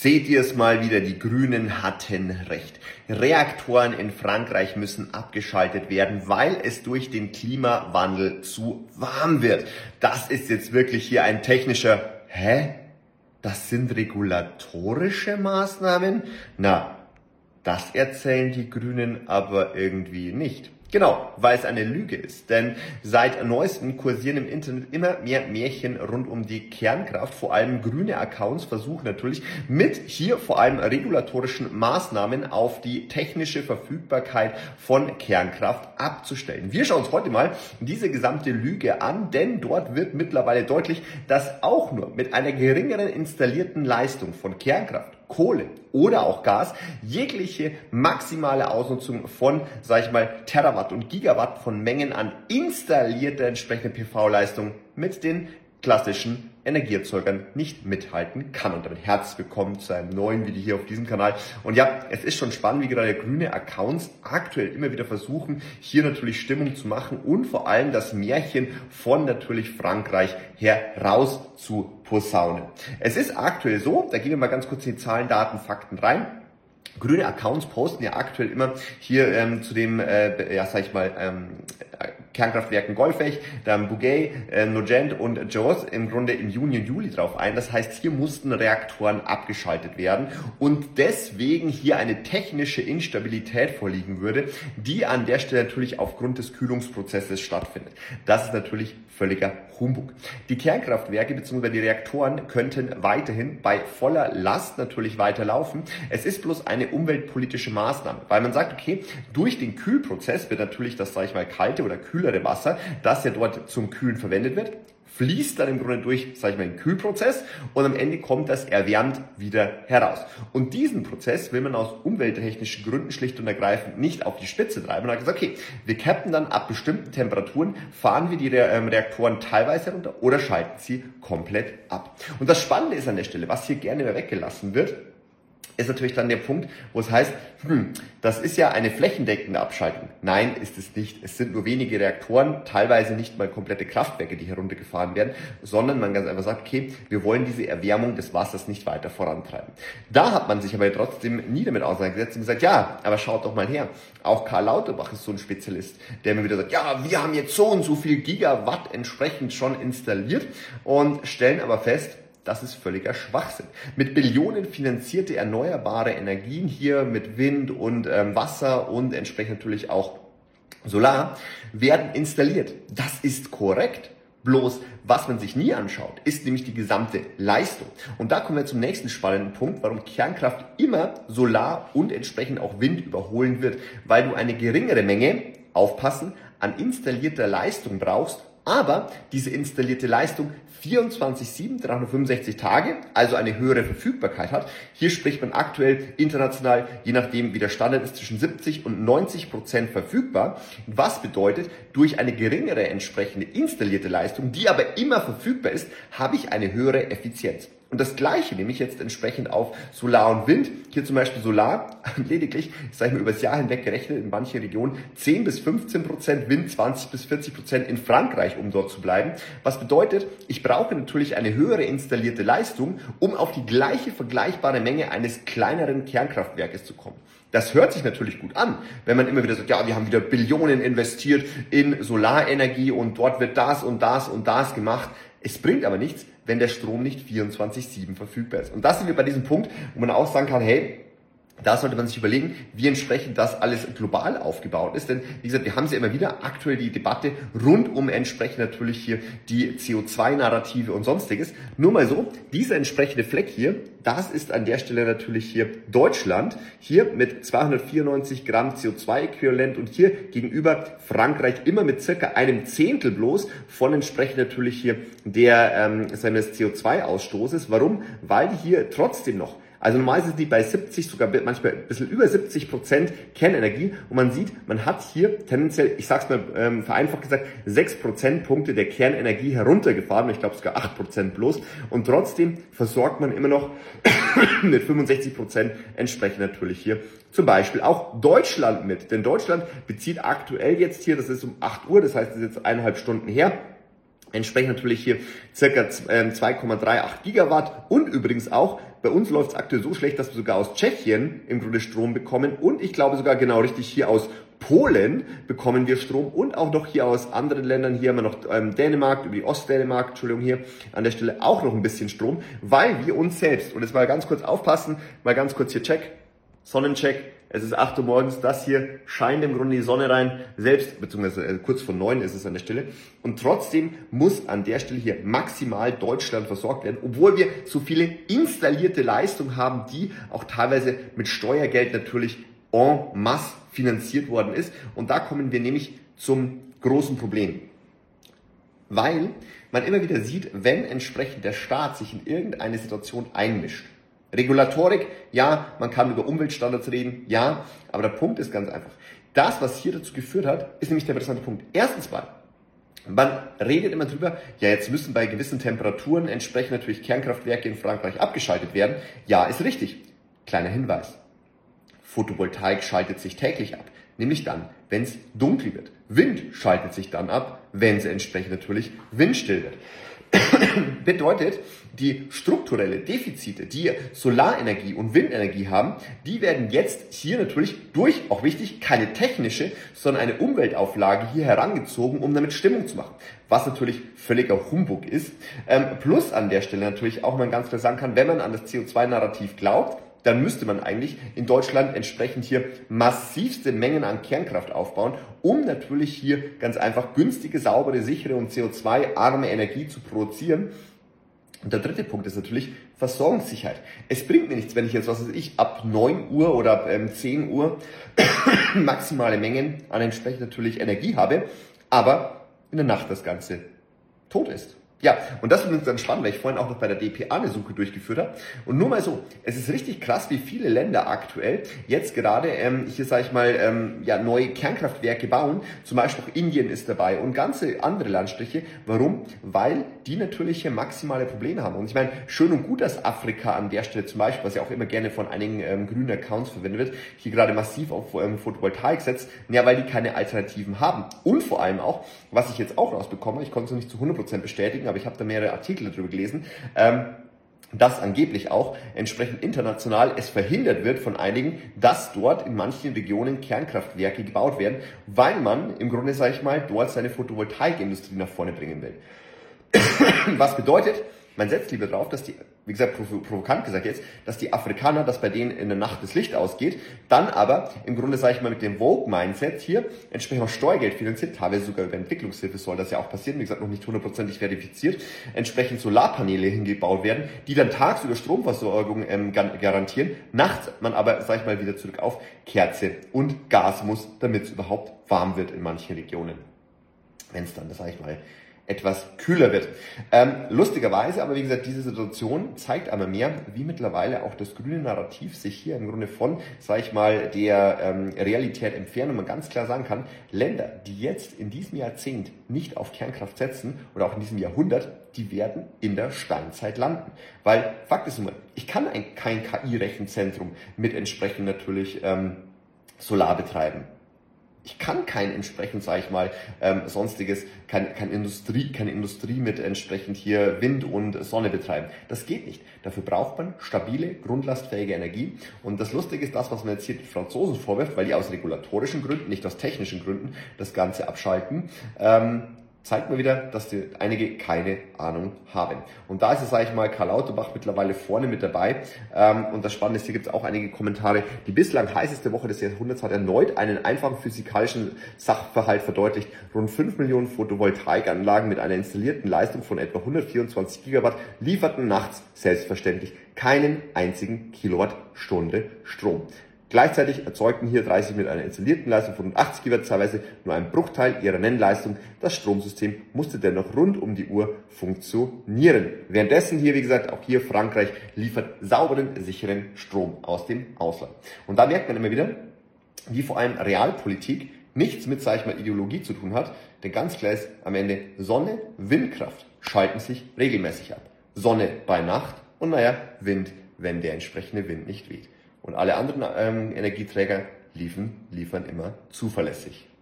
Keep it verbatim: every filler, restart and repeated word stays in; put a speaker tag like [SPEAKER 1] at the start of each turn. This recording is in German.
[SPEAKER 1] Seht ihr es mal wieder, die Grünen hatten recht. Reaktoren in Frankreich müssen abgeschaltet werden, weil es durch den Klimawandel zu warm wird. Das ist jetzt wirklich hier ein technischer, hä? Das sind regulatorische Maßnahmen? Na, das erzählen die Grünen aber irgendwie nicht. Genau, weil es eine Lüge ist, denn seit neuestem kursieren im Internet immer mehr Märchen rund um die Kernkraft. Vor allem grüne Accounts versuchen natürlich mit hier vor allem regulatorischen Maßnahmen auf die technische Verfügbarkeit von Kernkraft abzustellen. Wir schauen uns heute mal diese gesamte Lüge an, denn dort wird mittlerweile deutlich, dass auch nur mit einer geringeren installierten Leistung von Kernkraft, Kohle oder auch Gas jegliche maximale Ausnutzung von, sag ich mal, Terawatt und Gigawatt von Mengen an installierter entsprechender P V-Leistung mit den klassischen Energieerzeugern nicht mithalten kann. Und damit herzlich willkommen zu einem neuen Video hier auf diesem Kanal. Und ja, es ist schon spannend, wie gerade grüne Accounts aktuell immer wieder versuchen, hier natürlich Stimmung zu machen und vor allem das Märchen von natürlich Frankreich heraus zu posaunen. Es ist aktuell so, da gehen wir mal ganz kurz in die Zahlen, Daten, Fakten rein. Grüne Accounts posten ja aktuell immer hier ähm, zu dem, äh, ja sag ich mal, ähm, Kernkraftwerken Golfech, dann Bugey, äh, Nogent und Jaws im Grunde im Juni und Juli drauf ein. Das heißt, hier mussten Reaktoren abgeschaltet werden und deswegen hier eine technische Instabilität vorliegen würde, die an der Stelle natürlich aufgrund des Kühlungsprozesses stattfindet. Das ist natürlich völliger Humbug. Die Kernkraftwerke bzw. die Reaktoren könnten weiterhin bei voller Last natürlich weiterlaufen. Es ist bloß eine umweltpolitische Maßnahme, weil man sagt, okay, durch den Kühlprozess wird natürlich das, sage ich mal, kalte oder kühlere Wasser, das ja dort zum Kühlen verwendet wird, fließt dann im Grunde durch, sage ich mal, den Kühlprozess und am Ende kommt das erwärmt wieder heraus. Und diesen Prozess will man aus umwelttechnischen Gründen schlicht und ergreifend nicht auf die Spitze treiben. Und hat gesagt, okay, wir cappen dann ab bestimmten Temperaturen, fahren wir die Reaktoren teilweise runter oder schalten sie komplett ab. Und das Spannende ist an der Stelle, was hier gerne immer weggelassen wird, ist natürlich dann der Punkt, wo es heißt, hm, das ist ja eine flächendeckende Abschaltung. Nein, ist es nicht. Es sind nur wenige Reaktoren, teilweise nicht mal komplette Kraftwerke, die heruntergefahren werden, sondern man ganz einfach sagt, okay, wir wollen diese Erwärmung des Wassers nicht weiter vorantreiben. Da hat man sich aber trotzdem nie damit auseinandergesetzt und gesagt, ja, aber schaut doch mal her. Auch Karl Lauterbach ist so ein Spezialist, der mir wieder sagt, ja, wir haben jetzt so und so viel Gigawatt entsprechend schon installiert und stellen aber fest, das ist völliger Schwachsinn. Mit Billionen finanzierte erneuerbare Energien hier mit Wind und ähm, Wasser und entsprechend natürlich auch Solar werden installiert. Das ist korrekt. Bloß, was man sich nie anschaut, ist nämlich die gesamte Leistung. Und da kommen wir zum nächsten spannenden Punkt, warum Kernkraft immer Solar und entsprechend auch Wind überholen wird. Weil du eine geringere Menge, aufpassen, an installierter Leistung brauchst, aber diese installierte Leistung vierundzwanzig sieben, dreihundertfünfundsechzig Tage, also eine höhere Verfügbarkeit hat. Hier spricht man aktuell international, je nachdem wie der Standard ist, zwischen siebzig und neunzig Prozent verfügbar. Was bedeutet, durch eine geringere entsprechende installierte Leistung, die aber immer verfügbar ist, habe ich eine höhere Effizienz. Und das Gleiche nehme ich jetzt entsprechend auf Solar und Wind. Hier zum Beispiel Solar, lediglich, sage ich mal, über das Jahr hinweg gerechnet, in manchen Regionen zehn bis fünfzehn Prozent, Wind zwanzig bis vierzig Prozent in Frankreich, um dort zu bleiben. Was bedeutet, ich brauche natürlich eine höhere installierte Leistung, um auf die gleiche vergleichbare Menge eines kleineren Kernkraftwerkes zu kommen. Das hört sich natürlich gut an, wenn man immer wieder sagt, ja, wir haben wieder Billionen investiert in Solarenergie und dort wird das und das und das gemacht. Es bringt aber nichts, wenn der Strom nicht vierundzwanzig sieben verfügbar ist. Und das sind wir bei diesem Punkt, wo man auch sagen kann, hey, da sollte man sich überlegen, wie entsprechend das alles global aufgebaut ist. Denn wie gesagt, wir haben ja immer wieder aktuell die Debatte rund um entsprechend natürlich hier die C O zwei Narrative und sonstiges. Nur mal so, dieser entsprechende Fleck hier, das ist an der Stelle natürlich hier Deutschland, hier mit zweihundertvierundneunzig Gramm C O zwei Äquivalent und hier gegenüber Frankreich immer mit circa einem Zehntel bloß von entsprechend natürlich hier der ähm, seines C O zwei Ausstoßes. Warum? Weil hier trotzdem noch, also normal sind die bei siebzig, sogar manchmal ein bisschen über siebzig Prozent Kernenergie. Und man sieht, man hat hier tendenziell, ich sag's mal ähm, vereinfacht gesagt, sechs Prozentpunkte der Kernenergie heruntergefahren. Ich glaube sogar acht Prozent bloß. Und trotzdem versorgt man immer noch mit fünfundsechzig Prozent entsprechend natürlich hier zum Beispiel auch Deutschland mit. Denn Deutschland bezieht aktuell jetzt hier, das ist um acht Uhr, das heißt, das ist jetzt eineinhalb Stunden her, entsprechend natürlich hier circa zwei Komma achtunddreißig Gigawatt und übrigens auch bei uns läuft es aktuell so schlecht, dass wir sogar aus Tschechien im Grunde Strom bekommen und ich glaube sogar genau richtig hier aus Polen bekommen wir Strom und auch noch hier aus anderen Ländern. Hier haben wir noch ähm, Dänemark, über die Ostdänemark, Entschuldigung, hier an der Stelle auch noch ein bisschen Strom, weil wir uns selbst, und jetzt mal ganz kurz aufpassen, mal ganz kurz hier check, Sonnencheck, es ist acht Uhr morgens, das hier scheint im Grunde die Sonne rein, selbst, beziehungsweise äh, kurz vor neun ist es an der Stelle. Und trotzdem muss an der Stelle hier maximal Deutschland versorgt werden, obwohl wir so viele installierte Leistungen haben, die auch teilweise mit Steuergeld natürlich en masse finanziert worden ist. Und da kommen wir nämlich zum großen Problem. Weil man immer wieder sieht, wenn entsprechend der Staat sich in irgendeine Situation einmischt. Regulatorik, ja, man kann über Umweltstandards reden, ja, aber der Punkt ist ganz einfach. Das, was hier dazu geführt hat, ist nämlich der interessante Punkt. Erstens mal, man redet immer drüber, ja, jetzt müssen bei gewissen Temperaturen entsprechend natürlich Kernkraftwerke in Frankreich abgeschaltet werden. Ja, ist richtig. Kleiner Hinweis. Photovoltaik schaltet sich täglich ab, nämlich dann, wenn es dunkel wird. Wind schaltet sich dann ab, wenn es entsprechend natürlich windstill wird. Bedeutet, die strukturelle Defizite, die Solarenergie und Windenergie haben, die werden jetzt hier natürlich durch, auch wichtig, keine technische, sondern eine Umweltauflage hier herangezogen, um damit Stimmung zu machen. Was natürlich völliger Humbug ist. Ähm, plus an der Stelle natürlich auch man ganz klar sagen kann, wenn man an das C O zwei Narrativ glaubt, dann müsste man eigentlich in Deutschland entsprechend hier massivste Mengen an Kernkraft aufbauen, um natürlich hier ganz einfach günstige, saubere, sichere und C O zwei arme Energie zu produzieren. Und der dritte Punkt ist natürlich Versorgungssicherheit. Es bringt mir nichts, wenn ich jetzt, was weiß ich, ab neun Uhr oder ähm, zehn Uhr maximale Mengen an entsprechend natürlich Energie habe, aber in der Nacht das Ganze tot ist. Ja, und das ist dann spannend, weil ich vorhin auch noch bei der D P A eine Suche durchgeführt habe. Und nur mal so, es ist richtig krass, wie viele Länder aktuell jetzt gerade, ähm, hier sage ich mal, ähm, ja, neue Kernkraftwerke bauen. Zum Beispiel auch Indien ist dabei und ganze andere Landstriche. Warum? Weil die natürlich hier maximale Probleme haben. Und ich meine, schön und gut, dass Afrika an der Stelle zum Beispiel, was ja auch immer gerne von einigen ähm, grünen Accounts verwendet wird, hier gerade massiv auf ähm, Photovoltaik setzt, ja, weil die keine Alternativen haben. Und vor allem auch, was ich jetzt auch rausbekomme, ich konnte es noch nicht zu hundert Prozent bestätigen, aber ich habe da mehrere Artikel darüber gelesen, ähm, dass angeblich auch entsprechend international es verhindert wird von einigen, dass dort in manchen Regionen Kernkraftwerke gebaut werden, weil man im Grunde, sage ich mal, dort seine Photovoltaikindustrie nach vorne bringen will. Was bedeutet, man setzt lieber drauf, dass die, wie gesagt, provokant gesagt jetzt, dass die Afrikaner, dass bei denen in der Nacht das Licht ausgeht, dann aber im Grunde, sage ich mal, mit dem Vogue-Mindset hier entsprechend auch Steuergeld finanziert, teilweise sogar über Entwicklungshilfe soll das ja auch passieren, wie gesagt, noch nicht hundertprozentig verifiziert, entsprechend Solarpaneele hingebaut werden, die dann tagsüber Stromversorgung ähm, garantieren, nachts man aber, sage ich mal, wieder zurück auf Kerze und Gas muss, damit es überhaupt warm wird in manchen Regionen. Wenn es dann, das sage ich mal, etwas kühler wird. Ähm, lustigerweise, aber wie gesagt, diese Situation zeigt einmal mehr, wie mittlerweile auch das grüne Narrativ sich hier im Grunde von, sage ich mal, der ähm, Realität entfernt und man ganz klar sagen kann, Länder, die jetzt in diesem Jahrzehnt nicht auf Kernkraft setzen oder auch in diesem Jahrhundert, die werden in der Steinzeit landen. Weil Fakt ist immer, ich kann ein, kein K I-Rechenzentrum mit entsprechend natürlich ähm, Solar betreiben. Ich kann kein entsprechend, sage ich mal, ähm, sonstiges, kein, kein Industrie, keine Industrie mit entsprechend hier Wind und Sonne betreiben. Das geht nicht. Dafür braucht man stabile, grundlastfähige Energie. Und das Lustige ist das, was man jetzt hier den Franzosen vorwirft, weil die aus regulatorischen Gründen, nicht aus technischen Gründen, das Ganze abschalten. Ähm, zeigt mal wieder, dass die einige keine Ahnung haben. Und da ist es, sage ich mal, Karl Lauterbach mittlerweile vorne mit dabei. Ähm, und das Spannende ist, hier gibt es auch einige Kommentare. Die bislang heißeste Woche des Jahrhunderts hat erneut einen einfachen physikalischen Sachverhalt verdeutlicht. Rund fünf Millionen Photovoltaikanlagen mit einer installierten Leistung von etwa hundertvierundzwanzig Gigawatt lieferten nachts selbstverständlich keinen einzigen Kilowattstunde Strom. Gleichzeitig erzeugten hier dreißig mit einer installierten Leistung von achtzig Gigawatt teilweise nur einen Bruchteil ihrer Nennleistung. Das Stromsystem musste dennoch rund um die Uhr funktionieren. Währenddessen hier, wie gesagt, auch hier Frankreich liefert sauberen, sicheren Strom aus dem Ausland. Und da merkt man immer wieder, wie vor allem Realpolitik nichts mit, sag ich mal, Ideologie zu tun hat. Denn ganz klar ist am Ende Sonne, Windkraft schalten sich regelmäßig ab. Sonne bei Nacht und naja, Wind, wenn der entsprechende Wind nicht weht. Und alle anderen ähm, Energieträger liefern, liefern immer zuverlässig.